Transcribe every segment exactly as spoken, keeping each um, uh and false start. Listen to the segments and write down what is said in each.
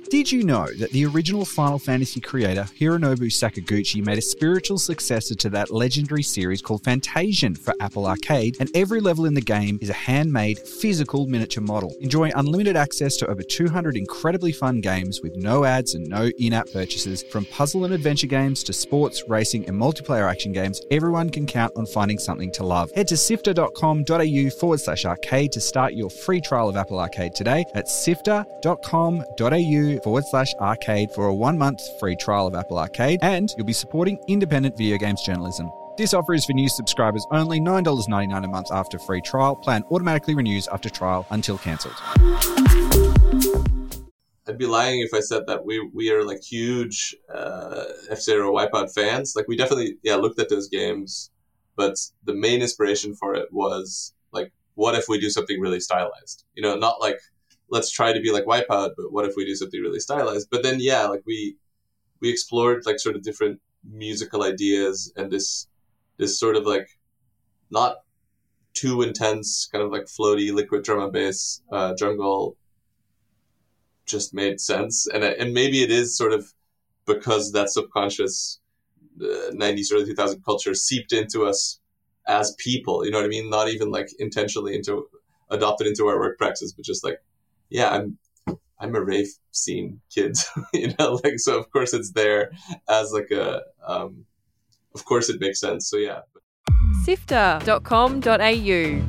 Did you know that the original Final Fantasy creator, Hironobu Sakaguchi, made a spiritual successor to that legendary series called Fantasian for Apple Arcade, and every level in the game is a handmade, physical miniature model. Enjoy unlimited access to over two hundred incredibly fun games with no ads and no in-app purchases. From puzzle and adventure games to sports, racing, and multiplayer action games, everyone can count on finding something to love. Head to sifter.com.au forward slash arcade to start your free trial of Apple Arcade today. That's sifter.com.au forward slash arcade for a one-month free trial of Apple Arcade, and you'll be supporting independent video games journalism. This offer is for new subscribers only, nine dollars ninety-nine a month after free trial. Plan automatically renews after trial until cancelled. I'd be lying if I said that we we are like huge uh, F-Zero Wipeout fans. Like we definitely, yeah, looked at those games, but the main inspiration for it was like, what if we do something really stylized? You know, not like, let's try to be like Wipeout, but what if we do something really stylized? But then, yeah, like we we explored like sort of different musical ideas, and this this sort of like not too intense kind of like floaty liquid drum and bass uh, jungle just made sense. And and maybe it is sort of because that subconscious uh, nineties, early two thousand culture seeped into us as people, you know what I mean? Not even like intentionally into adopted into our work practice, but just like, yeah, I'm I'm a rave scene kid, you know, like, so of course it's there as like a, um, of course it makes sense. So yeah. sifter dot com dot a u.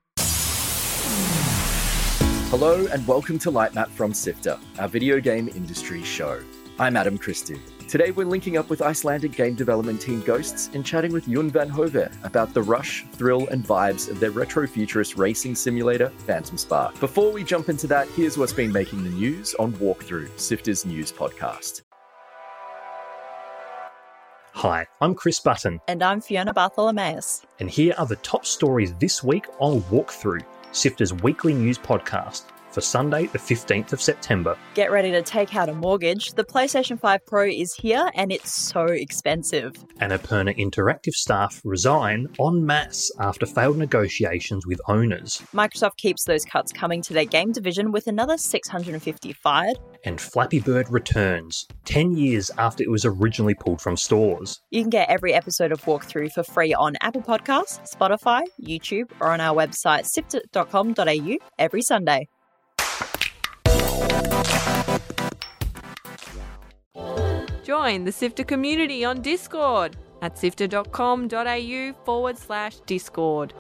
Hello and welcome to Lightmap from Sifter, our video game industry show. I'm Adam Christou. Today we're linking up with Icelandic game development team Ghosts and chatting with Jon van Hove about the rush, thrill and vibes of their retro-futurist racing simulator, Phantom Spark. Before we jump into that, here's what's been making the news on Walkthrough, Sifter's news podcast. Hi, I'm Chris Button. And I'm Fiona Bartholomaeus. And here are the top stories this week on Walkthrough, Sifter's weekly news podcast, for Sunday the fifteenth of September. Get ready to take out a mortgage. The PlayStation five Pro is here and it's so expensive. Annapurna Interactive staff resign en masse after failed negotiations with owners. Microsoft keeps those cuts coming to their game division with another six hundred fifty fired. And Flappy Bird returns, ten years after it was originally pulled from stores. You can get every episode of Walkthrough for free on Apple Podcasts, Spotify, YouTube, or on our website sifter dot com dot a u every Sunday. Join the Sifter community on Discord at sifter dot com dot a u forward slash Discord.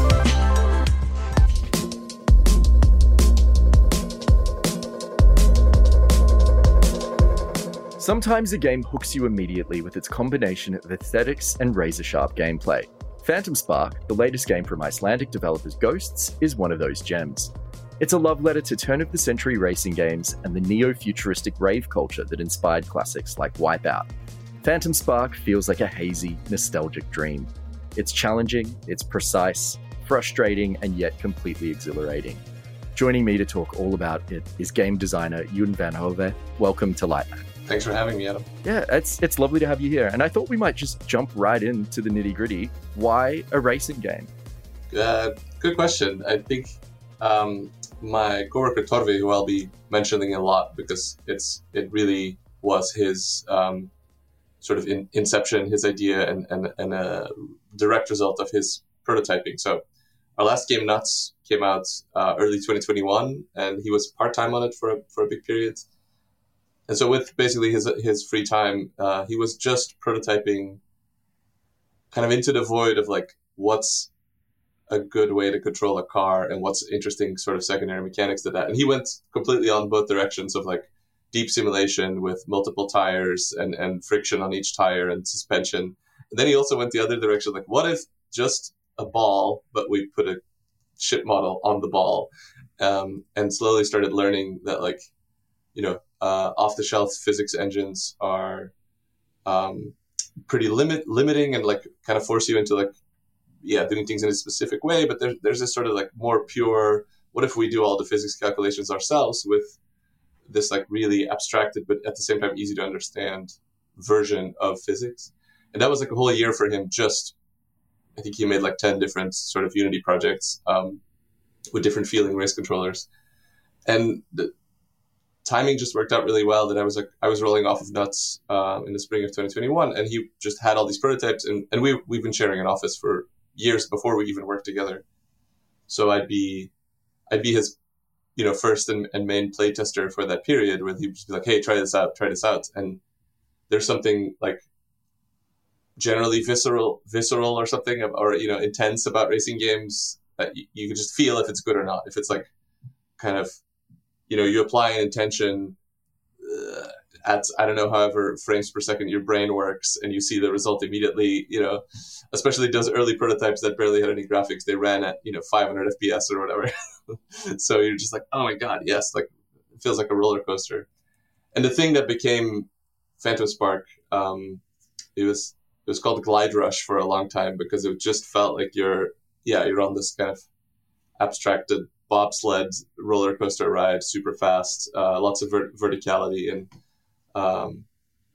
Sometimes a game hooks you immediately with its combination of aesthetics and razor-sharp gameplay. Phantom Spark, the latest game from Icelandic developers Ghosts, is one of those gems. It's a love letter to turn-of-the-century racing games and the neo-futuristic rave culture that inspired classics like Wipeout. Phantom Spark feels like a hazy, nostalgic dream. It's challenging, it's precise, frustrating, and yet completely exhilarating. Joining me to talk all about it is game designer Jon van Hove. Welcome to Lightmap. Thanks for having me, Adam. Yeah, it's it's lovely to have you here. And I thought we might just jump right into the nitty-gritty. Why a racing game? Uh, good question. I think um, my coworker Torvi, who I'll be mentioning a lot because it's it really was his um, sort of in, inception, his idea, and, and, and a direct result of his prototyping. So our last game, Nuts, came out uh, early twenty twenty-one, and he was part-time on it for a, for a big period. And so with basically his his free time, uh, he was just prototyping kind of into the void of like, what's a good way to control a car and what's interesting sort of secondary mechanics to that. And he went completely on both directions of like deep simulation with multiple tires and, and friction on each tire and suspension. And then he also went the other direction, like, what if just a ball, but we put a ship model on the ball, um, and slowly started learning that like, you know, Uh, off-the-shelf physics engines are um, pretty limit limiting and like kind of force you into like, yeah, doing things in a specific way. But there, there's this sort of like more pure, what if we do all the physics calculations ourselves with this like really abstracted, but at the same time easy to understand version of physics. And that was like a whole year for him. Just, I think he made like ten different sort of Unity projects um, with different feeling race controllers. And the, timing just worked out really well that I was like, I was rolling off of Nuts uh, in the spring of twenty twenty-one, and he just had all these prototypes, and, and we, we've been sharing an office for years before we even worked together. So I'd be, I'd be his, you know, first and, and main play tester for that period, where he'd just be like, hey, try this out, try this out. And there's something like generally visceral, visceral or something, or, you know, intense about racing games that you, you can just feel if it's good or not. If it's like kind of, you know, you apply an intention uh, at, I don't know, however frames per second your brain works, and you see the result immediately, you know, especially those early prototypes that barely had any graphics, they ran at, you know, five hundred F P S or whatever. So you're just like, oh my God, yes, like it feels like a roller coaster. And the thing that became Phantom Spark, um, it was, it was called Glide Rush for a long time, because it just felt like you're, yeah, you're on this kind of abstracted bobsled roller coaster ride, super fast, uh, lots of vert- verticality, and um,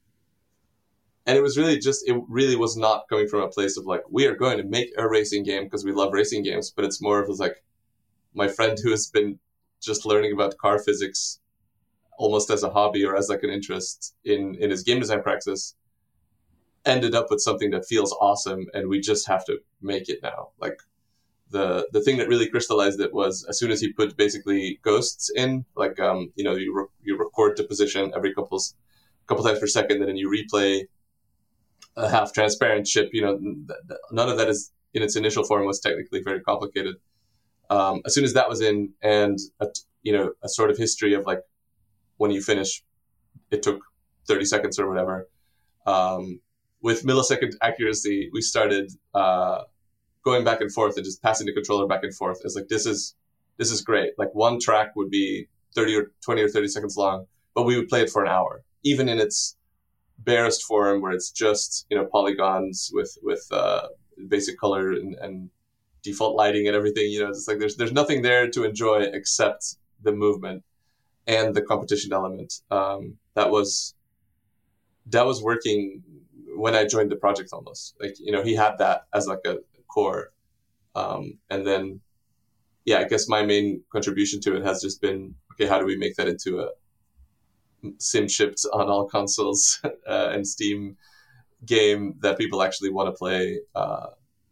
and it was really just, it really was not coming from a place of like, we are going to make a racing game because we love racing games, but it's more of like my friend who has been just learning about car physics almost as a hobby or as like an interest in in his game design practice ended up with something that feels awesome, and we just have to make it now. Like the the thing that really crystallized it was as soon as he put basically ghosts in, like um you know you re- you record to position every couple couple times per second, and then you replay a half transparent ship. You know, th- th- none of that is in its initial form was technically very complicated. Um, as soon as that was in, and a, you know a sort of history of like when you finish, it took thirty seconds or whatever. Um, with millisecond accuracy, we started uh, going back and forth and just passing the controller back and forth. It's like, this is this is great. Like one track would be thirty or twenty or thirty seconds long, but we would play it for an hour, even in its barest form, where it's just, you know, polygons with with uh, basic color and, and default lighting and everything. You know, it's like there's there's nothing there to enjoy except the movement and the competition element. Um, that was that was working when I joined the project almost. Like, you know, he had that as like a core. Um, and then, yeah, I guess my main contribution to it has just been, okay, how do we make that into a sim shipped on all consoles uh, and Steam game that people actually want to play uh,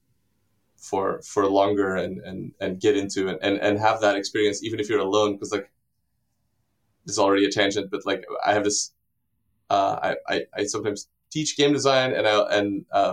for for longer and, and, and get into and, and, and have that experience, even if you're alone. Because, like, this is already a tangent, but, like, I have this, uh, I, I, I sometimes teach game design, and I, and uh,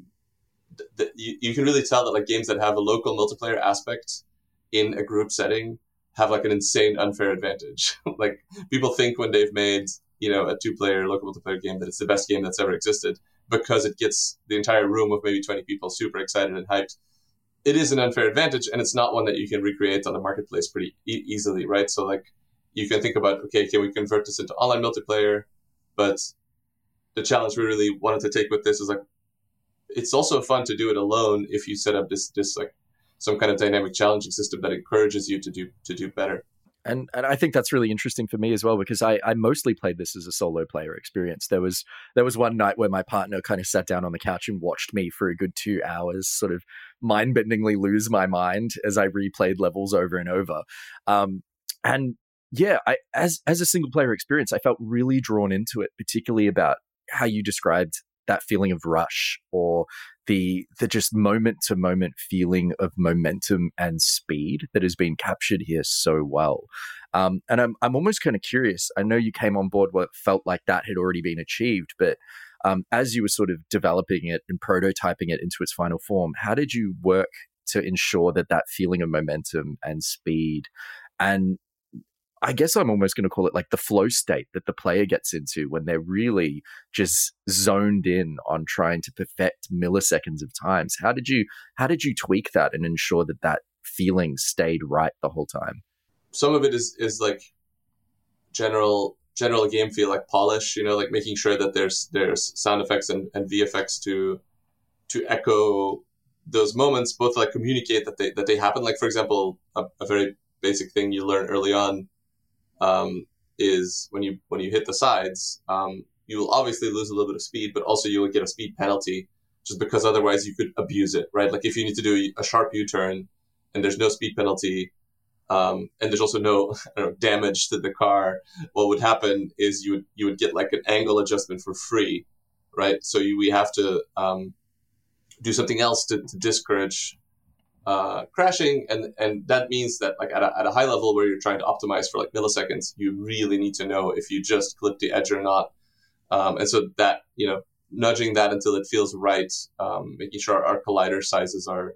th- th- you, you can really tell that, like, games that have a local multiplayer aspect in a group setting have like an insane unfair advantage. Like, people think when they've made, you know, a two-player local multiplayer game that it's the best game that's ever existed because it gets the entire room of maybe twenty people super excited and hyped. It is an unfair advantage, and it's not one that you can recreate on the marketplace pretty e- easily, right? So, like, you can think about, okay, can we convert this into online multiplayer? But the challenge we really wanted to take with this is, like, it's also fun to do it alone if you set up this this like some kind of dynamic challenging system that encourages you to do to do better. And and I think that's really interesting for me as well, because I, I mostly played this as a solo player experience. There was there was one night where my partner kind of sat down on the couch and watched me for a good two hours, sort of mind-bendingly lose my mind as I replayed levels over and over. Um, and yeah, I as as a single player experience, I felt really drawn into it, particularly about how you described that feeling of rush, or the the just moment to moment feeling of momentum and speed that has been captured here so well. Um, and I'm I'm almost kind of curious. I know you came on board what felt like that had already been achieved, but um, as you were sort of developing it and prototyping it into its final form, how did you work to ensure that that feeling of momentum and speed, and I guess I'm almost going to call it like the flow state that the player gets into when they're really just zoned in on trying to perfect milliseconds of times. How did you how did you tweak that and ensure that that feeling stayed right the whole time? Some of it is is like general general game feel, like polish, you know, like making sure that there's there's sound effects and, and V F X to to echo those moments, both like communicate that they that they happen. Like, for example, a, a very basic thing you learn early on um, is when you when you hit the sides, um, you will obviously lose a little bit of speed, but also you will get a speed penalty, just because otherwise you could abuse it, right? Like, if you need to do a sharp U-turn and there's no speed penalty, Um, and there's also no I don't know, damage to the car. What would happen is you would you would get like an angle adjustment for free, right? So you, we have to um, do something else to, to discourage uh, crashing, and and that means that like at a, at a high level where you're trying to optimize for like milliseconds, you really need to know if you just clip the edge or not, um, and so that you know nudging that until it feels right, um, making sure our collider sizes are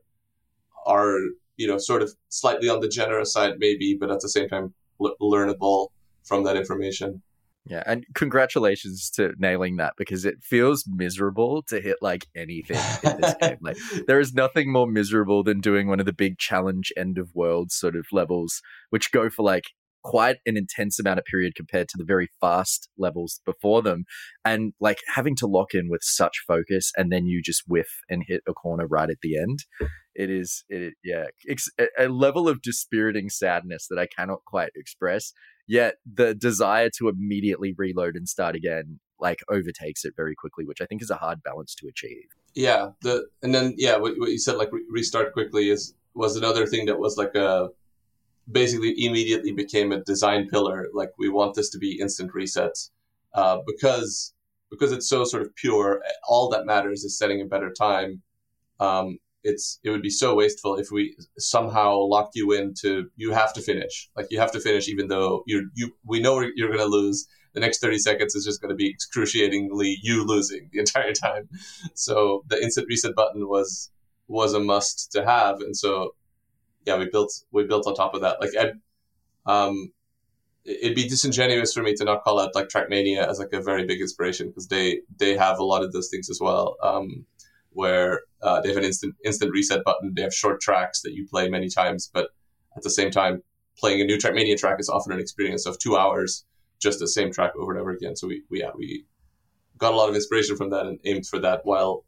are you know, sort of slightly on the generous side, maybe, but at the same time, l- learnable from that information. Yeah, and congratulations to nailing that, because it feels miserable to hit like anything in this game. Like, there is nothing more miserable than doing one of the big challenge end of world sort of levels, which go for like quite an intense amount of period compared to the very fast levels before them, and like having to lock in with such focus, and then you just whiff and hit a corner right at the end. It is, it, yeah, it's a level of dispiriting sadness that I cannot quite express. Yet the desire to immediately reload and start again like overtakes it very quickly, which I think is a hard balance to achieve. Yeah, the and then yeah, what, what you said, like re- restart quickly, is was another thing that was like a basically immediately became a design pillar. Like, we want this to be instant reset uh, because because it's so sort of pure. All that matters is setting a better time. Um, it's it would be so wasteful if we somehow locked you into you have to finish. Like, you have to finish even though you you we know you're going to lose. The next thirty seconds is just going to be excruciatingly you losing the entire time. So the instant reset button was was a must to have, and so yeah, we built we built on top of that. Like, I, um, it'd be disingenuous for me to not call out like Trackmania as like a very big inspiration, because they they have a lot of those things as well. Um, where uh, they have an instant instant reset button. They have short tracks that you play many times, but at the same time, playing a new Trackmania track is often an experience of two hours, just the same track over and over again. So we, we yeah we got a lot of inspiration from that and aimed for that, while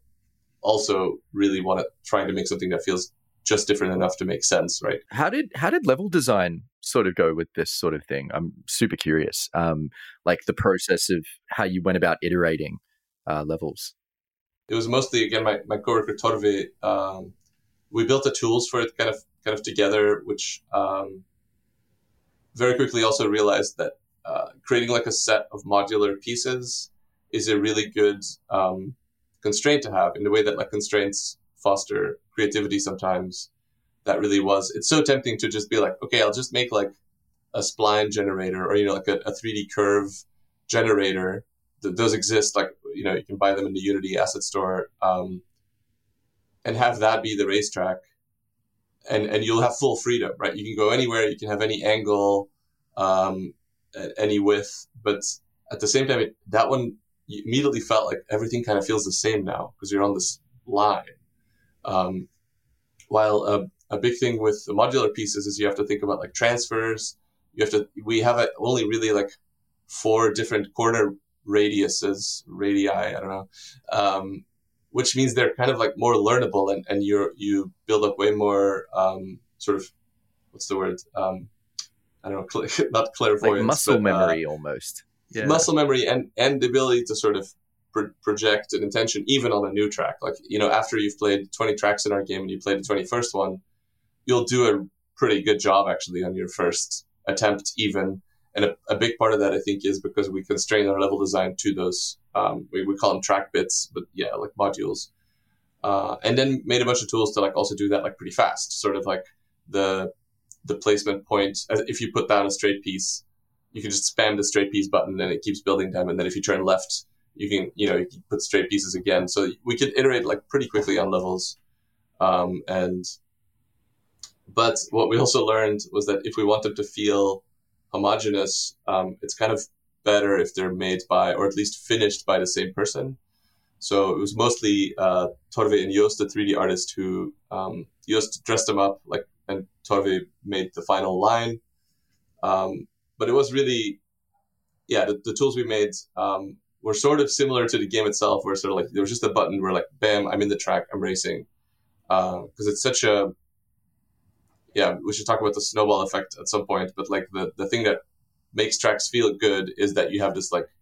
also really want to trying to make something that feels just different enough to make sense, right? How did how did level design sort of go with this sort of thing? I'm super curious. Um, like the process of how you went about iterating uh, levels. It was mostly, again, my, my coworker Torvi. Um, we built the tools for it kind of kind of together, which um, very quickly also realized that uh, creating like a set of modular pieces is a really good um, constraint to have, in the way that like constraints foster creativity sometimes. That really was, it's so tempting to just be like, okay, I'll just make like a spline generator, or, you know, like a, a three D curve generator. Th- those exist, like, you know, you can buy them in the Unity asset store, um, and have that be the racetrack. And, and you'll have full freedom, right? You can go anywhere, you can have any angle, um, any width, but at the same time, it, that one, you immediately felt like everything kind of feels the same now, because you're on this line. Um, while a, a big thing with the modular pieces is you have to think about like transfers. You have to, we have a, only really like four different corner radiuses, radii, I don't know, um, which means they're kind of like more learnable, and, and you're, you build up way more um, sort of, what's the word? Um, I don't know, cl- not clairvoyance. Like muscle but, memory uh, almost. Yeah. Muscle memory and, and the ability to sort of pro- project an intention even on a new track. Like, you know, after you've played twenty tracks in our game and you play the twenty-first one, you'll do a pretty good job actually on your first attempt even. And a, a big part of that, I think, is because we constrain our level design to those, um, we, we call them track bits, but yeah, like modules. Uh, and then made a bunch of tools to like also do that like pretty fast, sort of like the the placement point. If you put down a straight piece, you can just spam the straight piece button and it keeps building them. And then if you turn left, you can, you know, you can put straight pieces again. So we could iterate like pretty quickly on levels. Um, and, but what we also learned was that if we want them to feel homogeneous, um, it's kind of better if they're made by, or at least finished by the same person. So it was mostly uh, Torve and Joost, the three D artist, who um, Joost dressed them up, like, and Torve made the final line. Um, but it was really, yeah, the, the tools we made um, were sort of similar to the game itself, where sort of like there was just a button where like, bam, I'm in the track, I'm racing, because uh, it's such a, yeah, we should talk about the snowball effect at some point. But like the the thing that makes tracks feel good is that you have this like,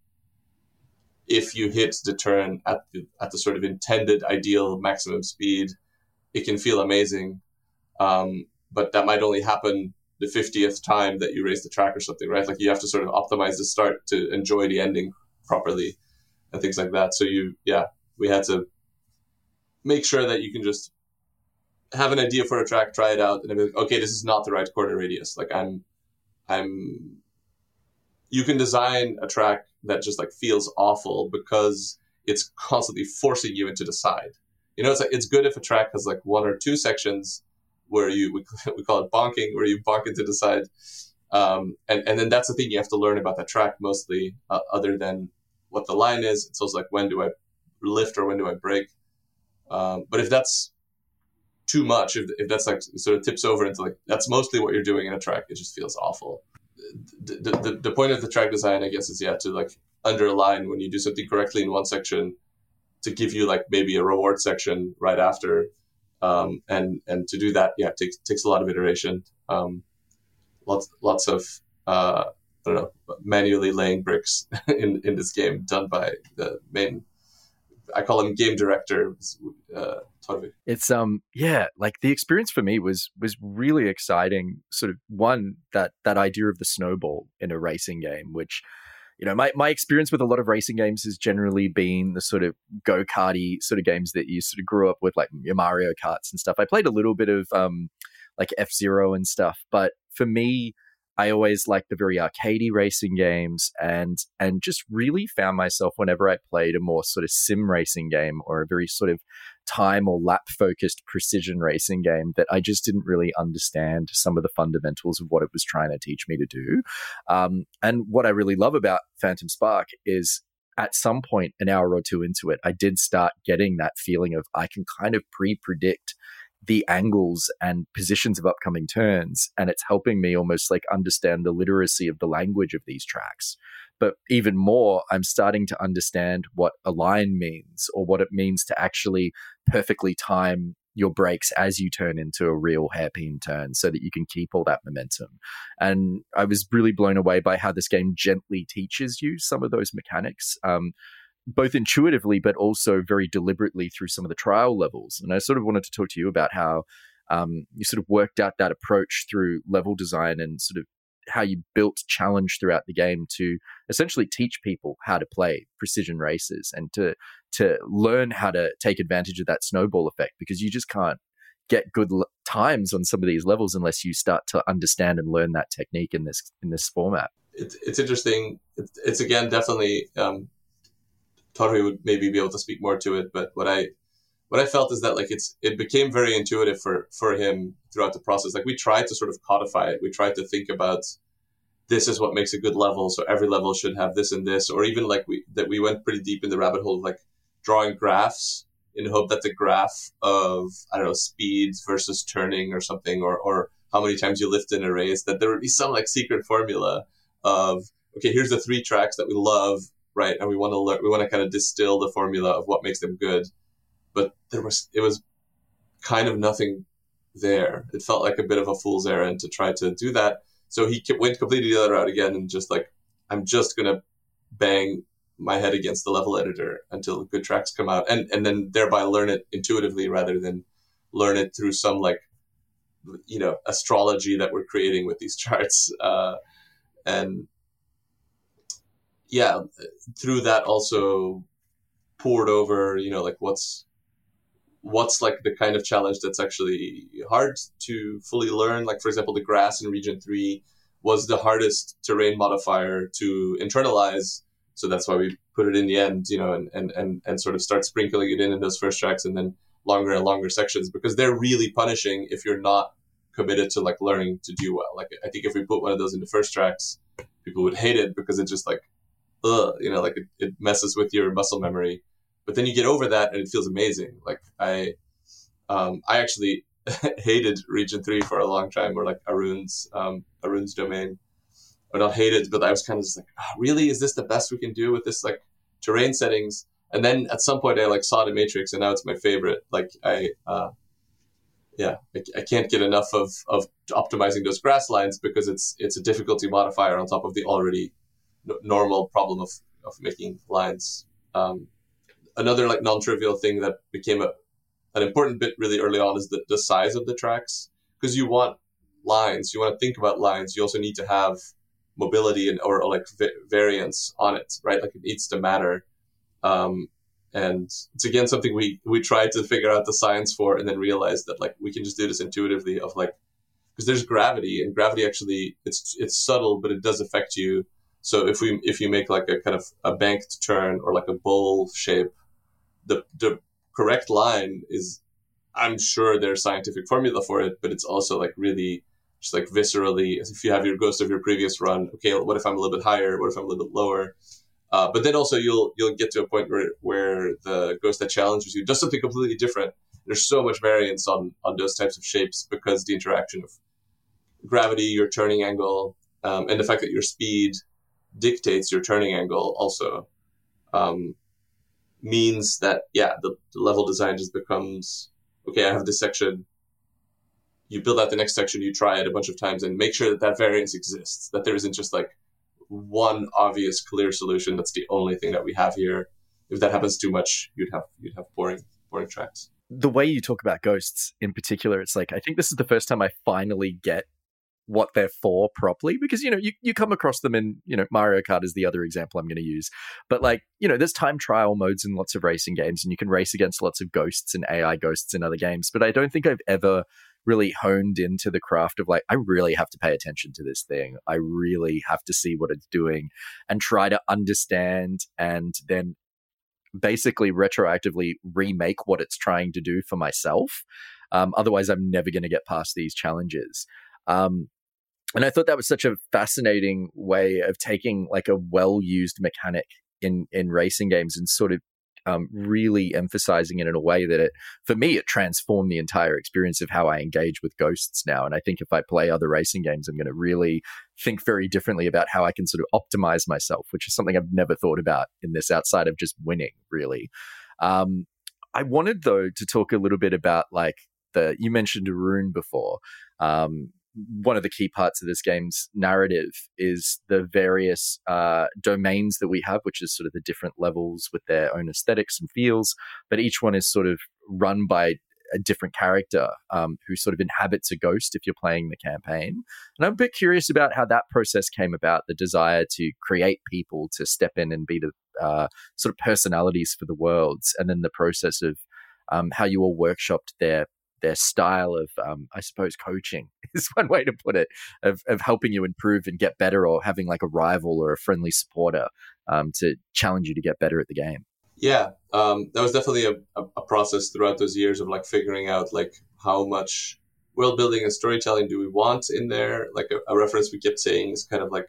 if you hit the turn at the, at the sort of intended ideal maximum speed, it can feel amazing. Um, but that might only happen the fiftieth time that you race the track or something, right? Like you have to sort of optimize the start to enjoy the ending properly and things like that. So you, yeah, we had to make sure that you can just have an idea for a track, try it out, and then be like, okay, this is not the right corner radius. Like I'm, I'm, you can design a track that just like feels awful because it's constantly forcing you into the side. You know, it's like, it's good if a track has like one or two sections where you, we, we call it bonking, where you bonk into the side. Um, and, and then that's the thing you have to learn about that track mostly, uh, other than what the line is. It's also like, when do I lift or when do I brake? Um, but if that's too much, if, if that's like sort of tips over into like, that's mostly what you're doing in a track, it just feels awful. The, the, the, the point of the track design, I guess, is yeah, to like underline when you do something correctly in one section to give you like maybe a reward section right after. Um, and, and to do that, yeah, it takes, takes a lot of iteration. Um, lots, lots of, uh, I don't know, manually laying bricks in, in this game done by the main, I call him game director, uh, Torvi. It's, um, yeah, like the experience for me was, was really exciting. Sort of one, that, that idea of the snowball in a racing game, which, you know, my, my experience with a lot of racing games has generally been the sort of go-karty sort of games that you sort of grew up with, like your Mario Karts and stuff. I played a little bit of um, like F-Zero and stuff, but for me, I always liked the very arcadey racing games, and and just really found myself whenever I played a more sort of sim racing game or a very sort of time or lap focused precision racing game that I just didn't really understand some of the fundamentals of what it was trying to teach me to do. Um, and what I really love about Phantom Spark is at some point, an hour or two into it, I did start getting that feeling of I can kind of pre-predict the angles and positions of upcoming turns, and it's helping me almost like understand the literacy of the language of these tracks. But even more, I'm starting to understand what a line means, or what it means to actually perfectly time your brakes as you turn into a real hairpin turn so that you can keep all that momentum. And I was really blown away by how this game gently teaches you some of those mechanics. Um, both intuitively, but also very deliberately through some of the trial levels. And I sort of wanted to talk to you about how um, you sort of worked out that approach through level design and sort of how you built challenge throughout the game to essentially teach people how to play precision races and to to learn how to take advantage of that snowball effect, because you just can't get good l- times on some of these levels unless you start to understand and learn that technique in this in this format. It's, it's interesting. It's, it's again, definitely... Um... Torvi would maybe be able to speak more to it, but what I what I felt is that like it's it became very intuitive for for him throughout the process. Like we tried to sort of codify it. We tried to think about this is what makes a good level, so every level should have this and this, or even like we that we went pretty deep in the rabbit hole of like drawing graphs in the hope that the graph of I don't know speeds versus turning or something, or or how many times you lift in a race, that there would be some like secret formula of okay, here's the three tracks that we love. Right, and we want to learn. We want to kind of distill the formula of what makes them good, but there was it was kind of nothing there. It felt like a bit of a fool's errand to try to do that. So he went completely the other route again, and just like I'm just gonna bang my head against the level editor until good tracks come out, and and then thereby learn it intuitively rather than learn it through some like you know astrology that we're creating with these charts, uh, and. Yeah, through that also poured over, you know, like what's what's like the kind of challenge that's actually hard to fully learn. Like, for example, the grass in Region three was the hardest terrain modifier to internalize. So that's why we put it in the end, you know, and, and, and, and sort of start sprinkling it in in those first tracks and then longer and longer sections, because they're really punishing if you're not committed to like learning to do well. Like, I think if we put one of those in the first tracks, people would hate it because it just like, ugh, you know, like it, it messes with your muscle memory. But then you get over that and it feels amazing. Like I, um, I actually hated Region three for a long time, or like Arun's, um, Arun's domain. Or not hated, but I was kind of just like, oh, really? Is this the best we can do with this like terrain settings? And then at some point I like saw the Matrix, and now it's my favorite. Like I, uh, yeah, I, I can't get enough of of optimizing those grass lines because it's it's a difficulty modifier on top of the already normal problem of, of making lines. Um, another like non-trivial thing that became a, an important bit really early on is the, the size of the tracks, because you want lines, you want to think about lines, you also need to have mobility and or, or like v- variance on it, right? Like it needs to matter. Um, and it's again something we we tried to figure out the science for, and then realized that like we can just do this intuitively of like, because there's gravity, and gravity actually it's it's subtle, but it does affect you. So if we if you make like a kind of a banked turn or like a bowl shape, the the correct line is, I'm sure there's scientific formula for it, but it's also like really just like viscerally, as if you have your ghost of your previous run, okay, what if I'm a little bit higher? What if I'm a little bit lower? Uh, but then also you'll you'll get to a point where where the ghost that challenges you does something completely different. There's so much variance on on those types of shapes because the interaction of gravity, your turning angle, um, and the fact that your speed dictates your turning angle also um, means that, yeah, the, the level design just becomes, okay, I have this section. You build out the next section, you try it a bunch of times and make sure that that variance exists, that there isn't just like one obvious clear solution. That's the only thing that we have here. If that happens too much, you'd have you'd have boring boring tracks. The way you talk about ghosts in particular, it's like, I think this is the first time I finally get what they're for properly, because, you know, you, you come across them in, you know, Mario Kart is the other example I'm going to use. But like, you know, there's time trial modes in lots of racing games, and you can race against lots of ghosts and A I ghosts in other games. But I don't think I've ever really honed into the craft of like, I really have to pay attention to this thing. I really have to see what it's doing and try to understand, and then basically retroactively remake what it's trying to do for myself. Um, otherwise, I'm never going to get past these challenges. Um, and I thought that was such a fascinating way of taking like a well-used mechanic in, in racing games and sort of um, really emphasizing it in a way that it, for me, it transformed the entire experience of how I engage with ghosts now. And I think if I play other racing games, I'm going to really think very differently about how I can sort of optimize myself, which is something I've never thought about in this outside of just winning, really. Um, I wanted, though, to talk a little bit about like the, you mentioned Rune before. Um, one of the key parts of this game's narrative is the various uh, domains that we have, which is sort of the different levels with their own aesthetics and feels, but each one is sort of run by a different character um, who sort of inhabits a ghost if you're playing the campaign. And I'm a bit curious about how that process came about, the desire to create people to step in and be the uh, sort of personalities for the worlds, and then the process of um, how you all workshopped their their style of, um, I suppose, coaching is one way to put it, of, of helping you improve and get better, or having like a rival or a friendly supporter um, to challenge you to get better at the game. Yeah, um, that was definitely a, a, a process throughout those years of like figuring out like how much world building and storytelling do we want in there. Like a, a reference we kept saying is kind of like,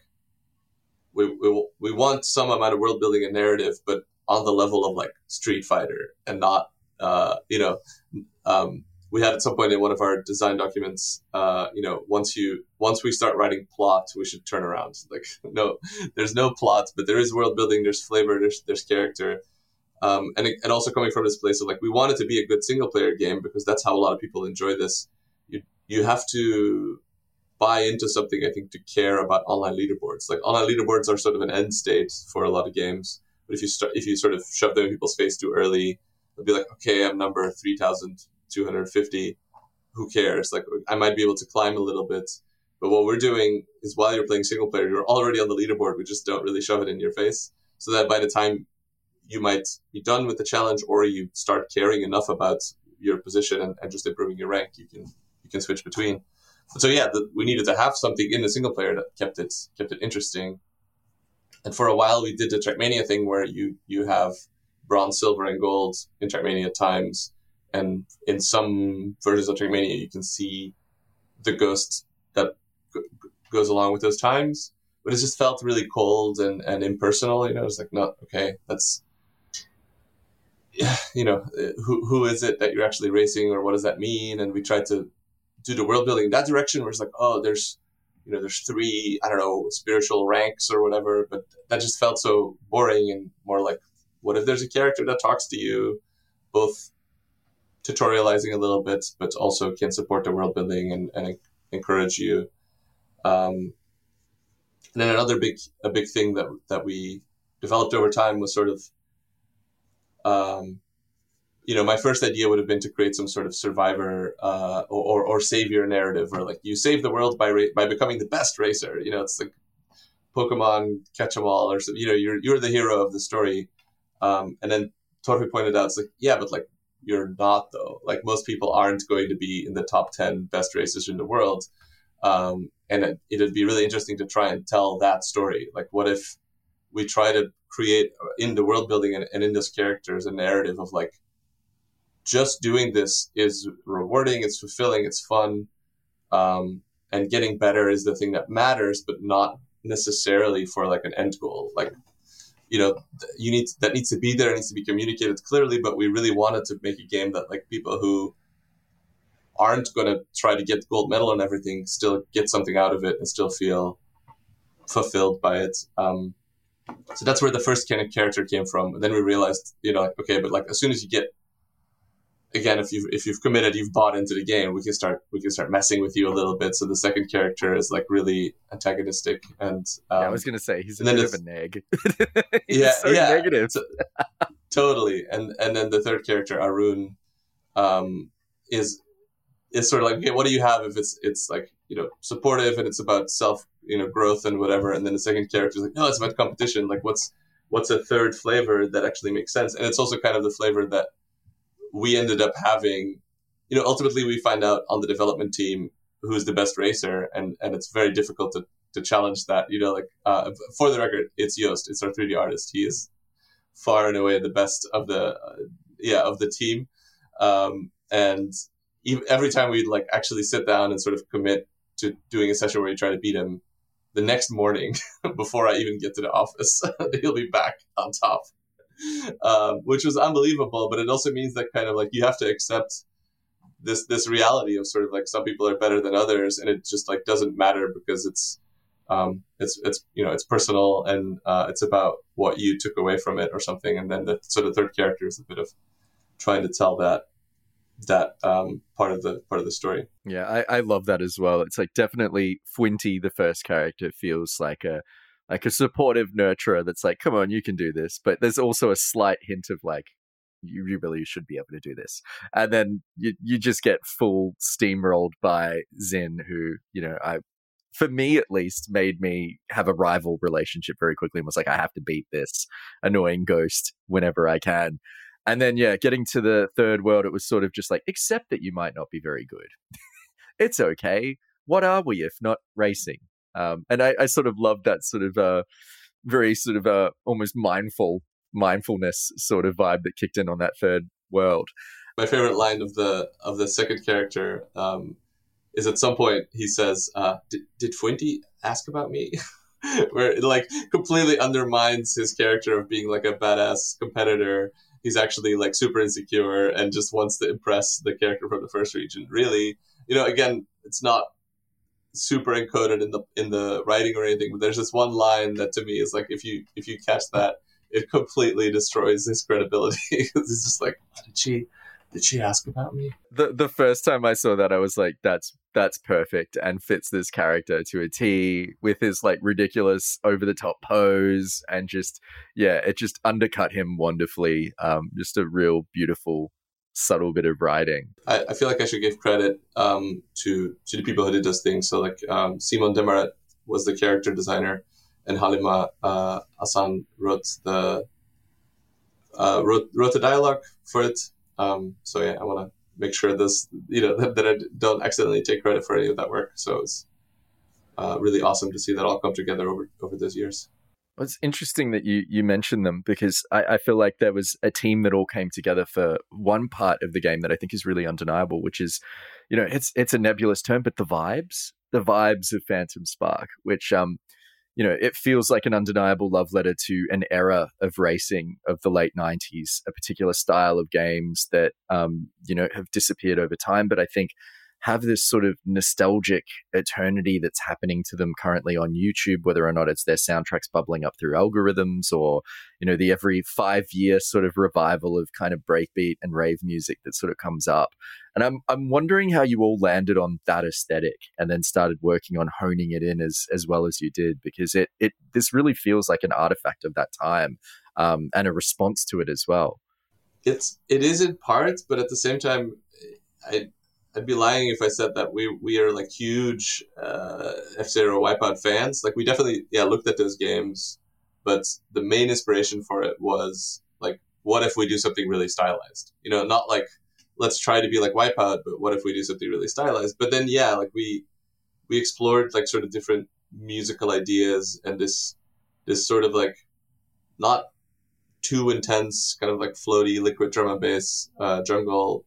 we, we, we want some amount of world building and narrative, but on the level of like Street Fighter, and not, uh, you know, um, we had at some point in one of our design documents, uh, you know, once you once we start writing plot, we should turn around. Like, no, there's no plot, but there is world building, there's flavor, there's there's character, um, and it, and also coming from this place of like, we want it to be a good single player game because that's how a lot of people enjoy this. You you have to buy into something, I think, to care about online leaderboards. Like, online leaderboards are sort of an end state for a lot of games, but if you start if you sort of shove them in people's face too early, they'll be like, okay, I'm number three thousand two hundred fifty, who cares? Like, I might be able to climb a little bit, but what we're doing is, while you're playing single player, you're already on the leaderboard. We just don't really shove it in your face, so that by the time you might be done with the challenge, or you start caring enough about your position and, and just improving your rank, you can you can switch between. So yeah, the, we needed to have something in the single player that kept it kept it interesting. And for a while, we did the Trackmania thing where you you have bronze, silver, and gold in Trackmania times. And in some versions of Trackmania, you can see the ghost that g- goes along with those times. But it just felt really cold and, and impersonal. You know, it's like, not, okay, that's, you know, who who is it that you're actually racing, or what does that mean? And we tried to do the world building in that direction, where it's like, oh, there's, you know, there's three, I don't know, spiritual ranks or whatever. But that just felt so boring, and more like, what if there's a character that talks to you, both tutorializing a little bit, but also can support the world building and, and encourage you. Um, and then another big a big thing that that we developed over time was sort of um, you know, my first idea would have been to create some sort of survivor uh, or, or or savior narrative, where like you save the world by ra- by becoming the best racer. You know, it's like Pokemon catch 'em all, or so, you know, you're you're the hero of the story. Um, and then Torfi pointed out, it's like, yeah, but like you're not though. Like most people aren't going to be in the top ten best racers in the world. Um, and it, it'd be really interesting to try and tell that story. Like, what if we try to create in the world building and, and in this characters a narrative of like, just doing this is rewarding, it's fulfilling, it's fun, um, and getting better is the thing that matters, but not necessarily for like an end goal. Like, you know, you need to, that needs to be there, it needs to be communicated clearly, but we really wanted to make a game that like people who aren't going to try to get gold medal and everything still get something out of it and still feel fulfilled by it. Um, so that's where the first kind of character came from. And then we realized, you know, like, okay, but like as soon as you get, again, if you've if you've committed, you've bought into the game, we can start we can start messing with you a little bit. So the second character is like really antagonistic, and um, yeah, I was gonna say he's a bit of a neg. he's yeah, so yeah, negative. So, totally. And and then the third character, Arun, um, is is sort of like, okay, what do you have if it's it's like, you know, supportive and it's about self, you know, growth and whatever. And then the second character is like, no, it's about competition. Like, what's what's a third flavor that actually makes sense? And it's also kind of the flavor that we ended up having. You know, ultimately we find out on the development team who's the best racer, and and it's very difficult to to challenge that. You know, like uh, for the record, it's Joost, it's our three D artist. He is far and away the best of the uh, yeah of the team, um, and even, every time we'd like actually sit down and sort of commit to doing a session where you try to beat him, the next morning before I even get to the office, he'll be back on top. Um, which was unbelievable, but it also means that kind of like you have to accept this this reality of sort of like some people are better than others, and it just like doesn't matter because it's um, it's it's you know it's personal, and uh, it's about what you took away from it or something. And then the sort of third character is a bit of trying to tell that that um, part of the part of the story. Yeah, I, I love that as well. It's like definitely Fwinty, the first character, feels like a like a supportive nurturer that's like, come on, you can do this. But there's also a slight hint of like, you, you really should be able to do this. And then you you just get full steamrolled by Zin, who, you know, I, for me at least, made me have a rival relationship very quickly and was like, I have to beat this annoying ghost whenever I can. And then, yeah, getting to the third world, it was sort of just like, accept that you might not be very good. It's okay. What are we if not racing? Um, and I, I sort of loved that sort of uh, very sort of uh, almost mindful mindfulness sort of vibe that kicked in on that third world. My favorite line of the of the second character um, is at some point he says, uh, "Did, did Fwinty ask about me?" Where it like completely undermines his character of being like a badass competitor. He's actually like super insecure and just wants to impress the character from the first region. Really, you know, again, it's not super encoded in the in the writing or anything, but there's this one line that to me is like, if you if you catch that, it completely destroys his credibility. Because he's just like, did she did she ask about me? The the first time I saw that, I was like, that's that's perfect and fits this character to a T, with his like ridiculous over the top pose, and just yeah, it just undercut him wonderfully. Um, just a real beautiful, subtle bit of writing. I, I feel like I should give credit um, to to the people who did those things. So like um, Simon Demaret was the character designer, and Halima uh, Hassan wrote the uh, wrote wrote the dialogue for it. Um, so yeah, I want to make sure this you know that, that I don't accidentally take credit for any of that work. So it's uh, really awesome to see that all come together over over those years. Well, it's interesting that you, you mentioned them, because I, I feel like there was a team that all came together for one part of the game that I think is really undeniable, which is, you know, it's it's a nebulous term, but the vibes, the vibes of Phantom Spark, which, um, you know, it feels like an undeniable love letter to an era of racing of the late nineties, a particular style of games that, um, you know, have disappeared over time, but I think have this sort of nostalgic eternity that's happening to them currently on YouTube, whether or not it's their soundtracks bubbling up through algorithms, or, you know, the every five year sort of revival of kind of breakbeat and rave music that sort of comes up. And I'm I'm wondering how you all landed on that aesthetic and then started working on honing it in as as well as you did, because it it this really feels like an artifact of that time, um, and a response to it as well. it's it is in parts, but at the same time, I I'd be lying if I said that we we are like huge uh, F-Zero Wipeout fans. Like we definitely yeah looked at those games, but the main inspiration for it was like, what if we do something really stylized? You know, not like let's try to be like Wipeout, but what if we do something really stylized? But then yeah, like we we explored like sort of different musical ideas, and this this sort of like not too intense kind of like floaty liquid drum and bass uh, jungle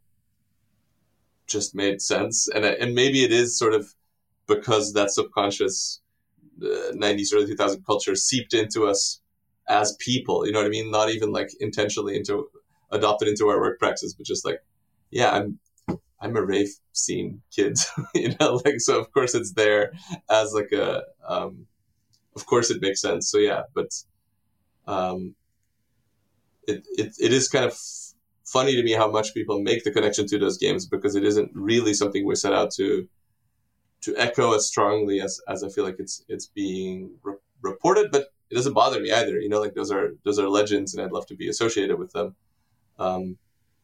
just made sense. And and maybe it is sort of because that subconscious uh, nineties, early two thousand culture seeped into us as people, you know what I mean? Not even like intentionally into adopted into our work practice, but just like, yeah, I'm I'm a rave scene kid, you know, like, so of course it's there as like a, um, of course it makes sense. So yeah, but um, it, it, it is kind of funny to me how much people make the connection to those games, because it isn't really something we're set out to, to echo as strongly as, as I feel like it's, it's being re- reported, but it doesn't bother me either. You know, like those are, those are legends and I'd love to be associated with them. Um,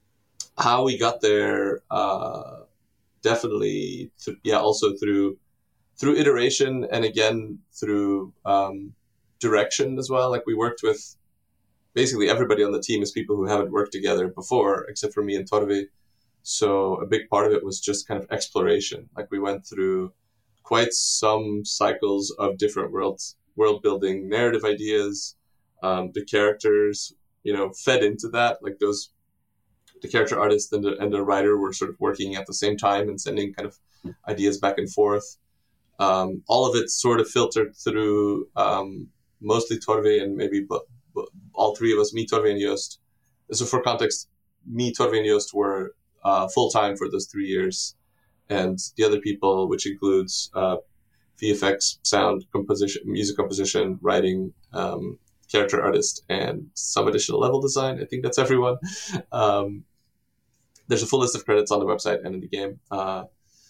how we got there, uh, definitely, th- yeah, also through, through iteration, and again, through, um, direction as well. Like we worked with basically everybody on the team is people who haven't worked together before, except for me and Torvi. So a big part of it was just kind of exploration. Like we went through quite some cycles of different worlds, world building, narrative ideas. Um, the characters, you know, fed into that. Like those, the character artist and the, and the writer were sort of working at the same time and sending kind of ideas back and forth. Um, all of it sort of filtered through um, mostly Torvi and maybe but, but all three of us, me, Torvi, and Joost. So for context, me, Torvi, and Joost were uh, full-time for those three years. And the other people, which includes uh, V F X, sound composition, music composition, writing, um, character artist, and some additional level design. I think that's everyone. Um, there's a full list of credits on the website and in the game. Uh,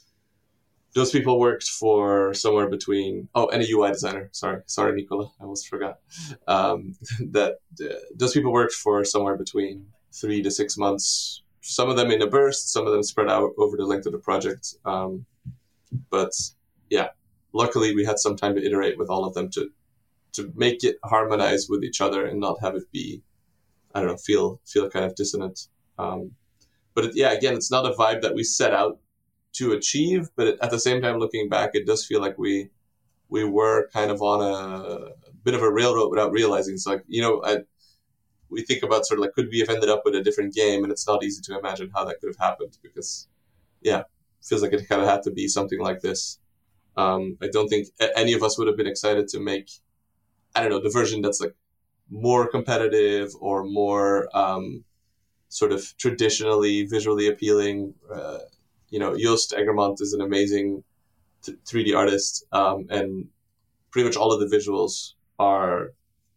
those people worked for somewhere between, oh, and a U I designer. Sorry, sorry, Nicola, I almost forgot. Um, that uh, those people worked for somewhere between three to six months. Some of them in a burst, some of them spread out over the length of the project. Um, but yeah, luckily we had some time to iterate with all of them to to make it harmonize with each other and not have it be, I don't know, feel feel kind of dissonant. Um, but it, yeah, again, it's not a vibe that we set out to achieve, but it, at the same time, looking back, it does feel like we we were kind of on a, a bit of a railroad without realizing. So, like, you know, I, we think about sort of like, could we have ended up with a different game? And it's not easy to imagine how that could have happened because, yeah, it feels like it kind of had to be something like this. Um, I don't think any of us would have been excited to make, I don't know, the version that's like more competitive or more um, sort of traditionally visually appealing. Uh, you know, Joost Egermont is an amazing th- three D artist, um, and pretty much all of the visuals are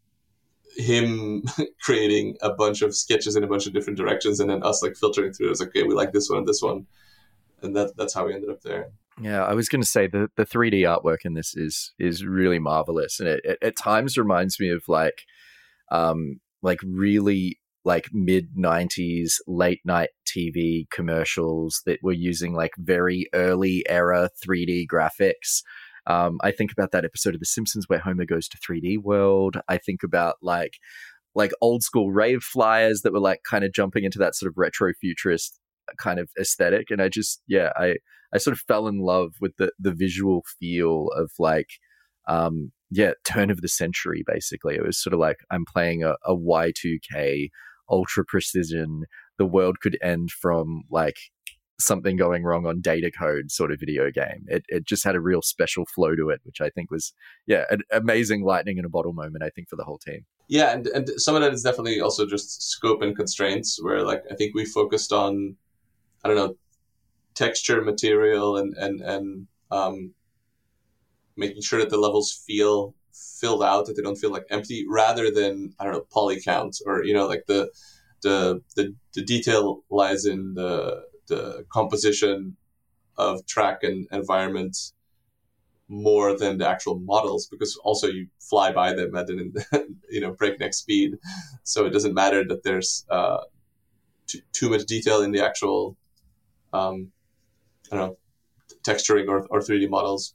him creating a bunch of sketches in a bunch of different directions, and then us like filtering through. It's like, okay, we like this one and this one, and that that's how we ended up there. Yeah, I was going to say the the three D artwork in this is is really marvelous, and it, it at times reminds me of like, um, like really like mid nineties late night T V commercials that were using like very early era three D graphics. Um, I think about that episode of The Simpsons where Homer goes to three D World. I think about like like old school rave flyers that were like kind of jumping into that sort of retro futurist kind of aesthetic, and I just yeah I. I sort of fell in love with the, the visual feel of like, um, yeah, turn of the century, basically. It was sort of like I'm playing a, a Y two K ultra precision, the world could end from like something going wrong on data code sort of video game. It it just had a real special flow to it, which I think was, yeah, an amazing lightning in a bottle moment, I think, for the whole team. Yeah, and, and some of that is definitely also just scope and constraints where like I think we focused on, I don't know, texture, material, and and and um, making sure that the levels feel filled out, that they don't feel like empty, rather than I don't know poly count or you know like the the the, the detail lies in the the composition of track and environment more than the actual models, because also you fly by them at an you know breakneck speed, so it doesn't matter that there's uh, too, too much detail in the actual, um, I don't know, texturing or, or three D models.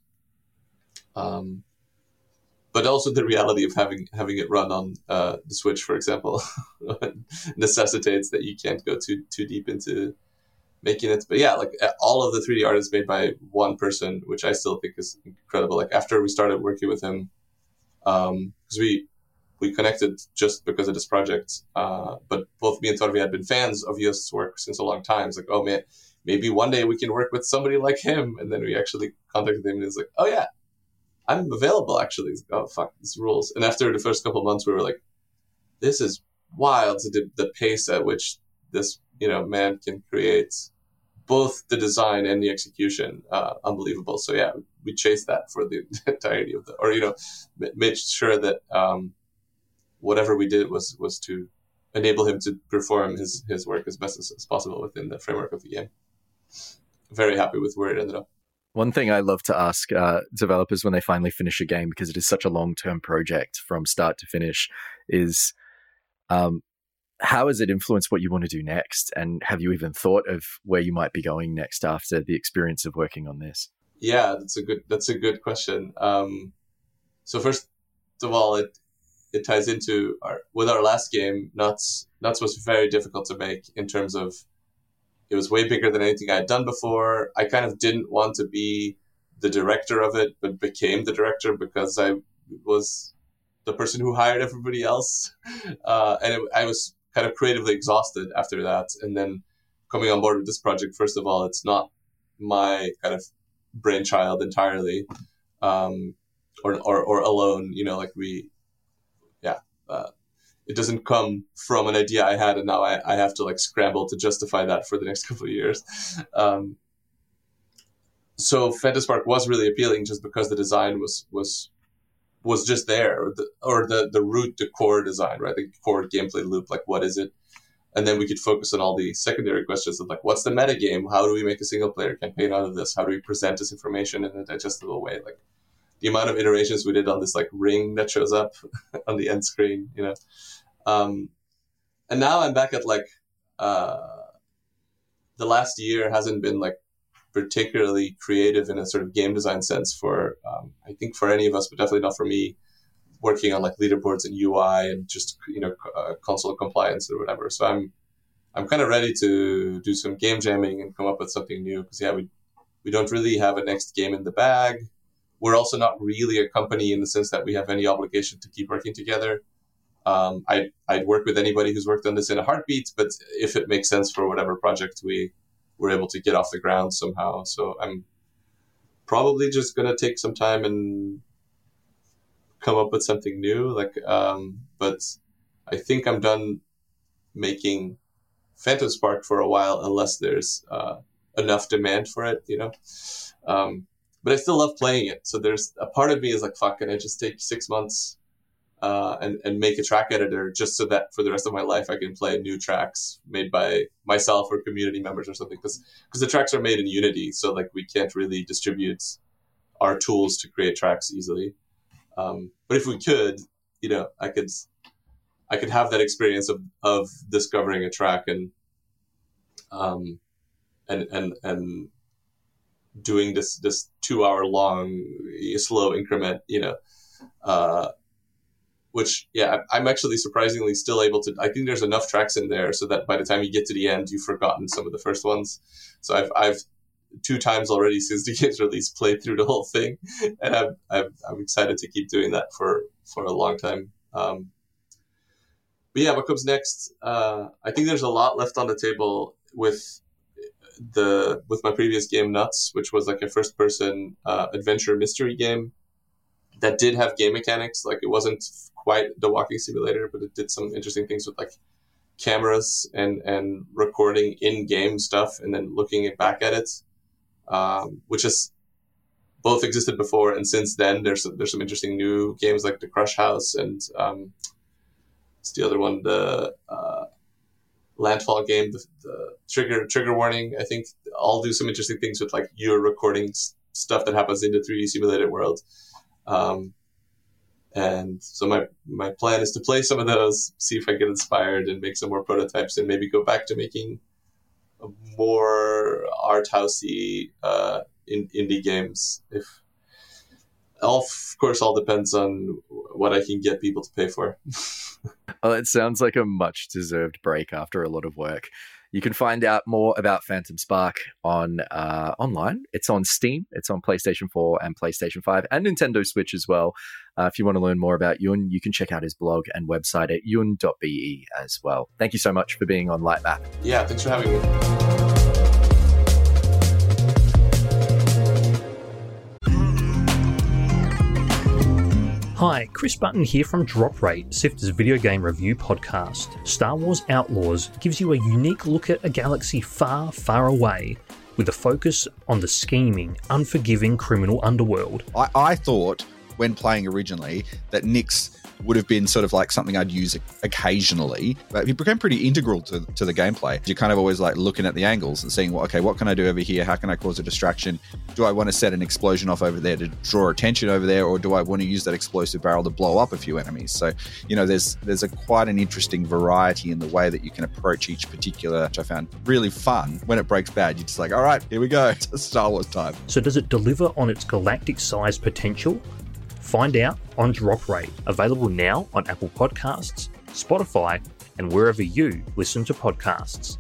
Um, but also the reality of having having it run on uh, the Switch, for example, necessitates that you can't go too too deep into making it. But yeah, like all of the three D art is made by one person, which I still think is incredible. Like after we started working with him, um, because we we connected just because of this project, uh, but both me and Torvi had been fans of Jost's work since a long time. It's like, oh man, maybe one day we can work with somebody like him. And then we actually contacted him and he's like, oh yeah, I'm available actually. Like, oh fuck, this rules. And after the first couple of months, we were like, this is wild, the, the pace at which this, you know, man can create both the design and the execution. Uh, unbelievable. So yeah, we chased that for the entirety of the, or, you know, made sure that um, whatever we did was, was to enable him to perform his, his work as best as, as possible within the framework of the game. Very happy with where it ended up. One thing I love to ask uh, developers when they finally finish a game, because it is such a long-term project from start to finish, is um, how has it influenced what you want to do next? And have you even thought of where you might be going next after the experience of working on this? Yeah, that's a good that's a good question. Um, so first of all, it it ties into our with our last game. Nuts Nuts was very difficult to make in terms of it was way bigger than anything I had done before. I kind of didn't want to be the director of it, but became the director because I was the person who hired everybody else. Uh, and it, I was kind of creatively exhausted after that. And then coming on board with this project, first of all, it's not my kind of brainchild entirely, um, or, or, or alone, you know, like we, yeah, uh, it doesn't come from an idea I had, and now I, I have to like scramble to justify that for the next couple of years. Um, so Phantom Spark was really appealing just because the design was was was just there, or the or the, the root, the core design, right? The core gameplay loop, like what is it? And then we could focus on all the secondary questions of like, what's the meta game? How do we make a single player campaign out of this? How do we present this information in a digestible way? Like the amount of iterations we did on this like ring that shows up on the end screen, you know. Um, and now I'm back at like, uh, the last year hasn't been like particularly creative in a sort of game design sense for, um, I think for any of us, but definitely not for me, working on like leaderboards and U I and just, you know, uh, console compliance or whatever. So I'm, I'm kind of ready to do some game jamming and come up with something new. Cause yeah, we, we don't really have a next game in the bag. We're also not really a company in the sense that we have any obligation to keep working together. Um, I, I'd work with anybody who's worked on this in a heartbeat, but if it makes sense for whatever project we were able to get off the ground somehow. So I'm probably just going to take some time and come up with something new. Like, um, but I think I'm done making Phantom Spark for a while, unless there's uh, enough demand for it, you know? Um, but I still love playing it. So there's a part of me is like, fuck, can I just take six months Uh, and, and make a track editor just so that for the rest of my life I can play new tracks made by myself or community members or something, because because the tracks are made in Unity, so like we can't really distribute our tools to create tracks easily. Um, but if we could, you know, I could I could have that experience of, of discovering a track and um and and and doing this this two hour long slow increment, you know. Uh, Which, yeah, I'm actually surprisingly still able to. I think there's enough tracks in there so that by the time you get to the end, you've forgotten some of the first ones. So I've, I've two times already since the game's release played through the whole thing, and I'm, I'm, I'm excited to keep doing that for, for a long time. Um, but yeah, what comes next? Uh, I think there's a lot left on the table with the with my previous game, Nuts, which was like a first-person uh, adventure mystery game that did have game mechanics. Like it wasn't quite the walking simulator, but it did some interesting things with like cameras and, and recording in-game stuff and then looking back at it, um, which has both existed before. And since then, there's some, there's some interesting new games like the Crush House and um, what's the other one? The uh, Landfall game, the, the Trigger Trigger Warning, I think, all do some interesting things with like you're recording stuff that happens in the three D simulated world. Um, And so my, my plan is to play some of those, see if I get inspired and make some more prototypes, and maybe go back to making more art housey uh, in, indie games. If all, of course, all depends on what I can get people to pay for. Well, it sounds like a much-deserved break after a lot of work. You can find out more about Phantom Spark on uh, online. It's on Steam, it's on PlayStation four and PlayStation five, and Nintendo Switch as well. Uh, if you want to learn more about Yun, you can check out his blog and website at yun dot b e as well. Thank you so much for being on Lightmap. Yeah, thanks for having me. Hi, Chris Button here from Drop Rate, Sifter's video game review podcast. Star Wars Outlaws gives you a unique look at a galaxy far, far away, with a focus on the scheming, unforgiving criminal underworld. I, I thought, when playing originally, that Nyx would have been sort of like something I'd use occasionally, but it became pretty integral to, to the gameplay. You're kind of always like looking at the angles and seeing, well, okay, what can I do over here? How can I cause a distraction? Do I want to set an explosion off over there to draw attention over there, or do I want to use that explosive barrel to blow up a few enemies? So, you know, there's there's a quite an interesting variety in the way that you can approach each particular, which I found really fun. When it breaks bad, you're just like, all right, here we go. It's Star Wars time. So does it deliver on its galactic-sized potential? Find out on Drop Rate, available now on Apple Podcasts, Spotify, and wherever you listen to podcasts.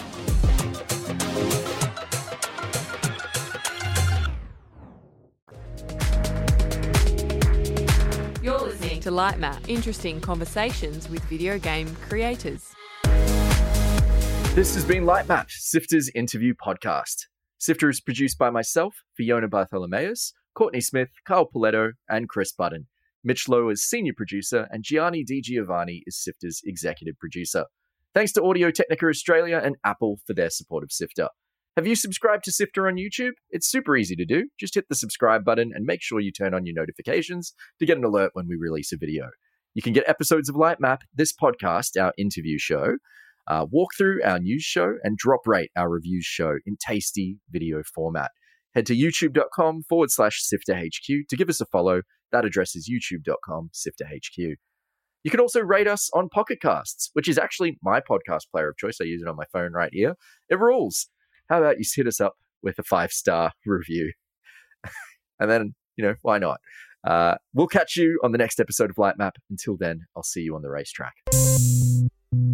You're listening to Lightmap, interesting conversations with video game creators. This has been Lightmap, Sifter's interview podcast. Sifter is produced by myself, Fiona Bartholomeus, Courtney Smith, Carl Paletto, and Chris Button. Mitch Lowe is senior producer, and Gianni Di Giovanni is Sifter's executive producer. Thanks to Audio Technica Australia and Apple for their support of Sifter. Have you subscribed to Sifter on YouTube? It's super easy to do. Just hit the subscribe button and make sure you turn on your notifications to get an alert when we release a video. You can get episodes of Lightmap, this podcast, our interview show, uh, Walkthrough, our news show, and Drop Rate, our reviews show, in tasty video format. Head to youtube.com forward slash SifterHQ to give us a follow. That address is youtube.com SifterHQ. You can also rate us on Pocket Casts, which is actually my podcast player of choice. I use it on my phone right here. It rules. How about you hit us up with a five-star review? And then, you know, why not? Uh, we'll catch you on the next episode of Lightmap. Until then, I'll see you on the racetrack.